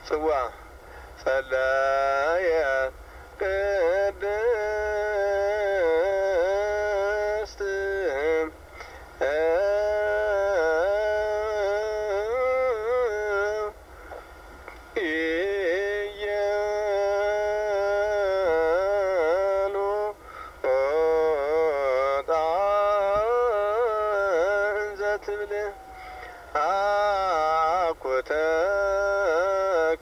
ጽዋ ጸለየ ቅድስት ኢየሉ ጣንዘ ትብል አኩተከ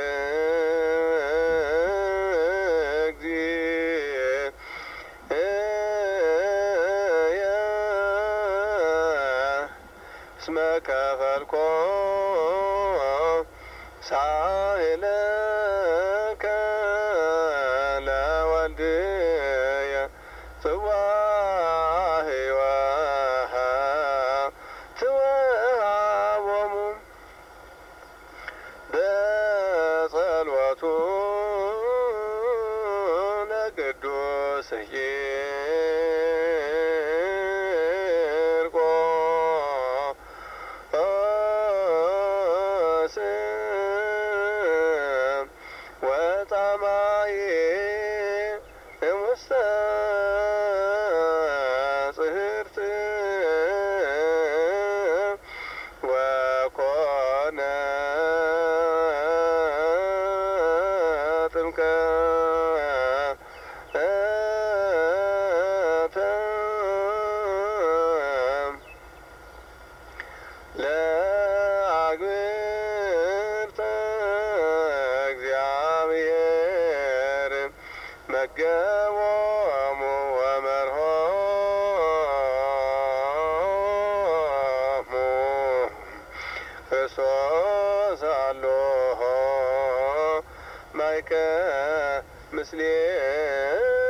እግዚእየ እስመ ከፈልኮ ሳህለከ ለወልድየ ጽዋ ሕይወት ወሀቦሙ በጸሎቱ ለቅዱስ ቂርቆስ ወጣማዬ እሙስተ ጽሕርት ወኮነ ጥምቀተ ለአግብርተ እግዚአብሔር መገቦሙ ወመርሖሙ ክርስቶስ አሎሆ ማይከ ምስሌ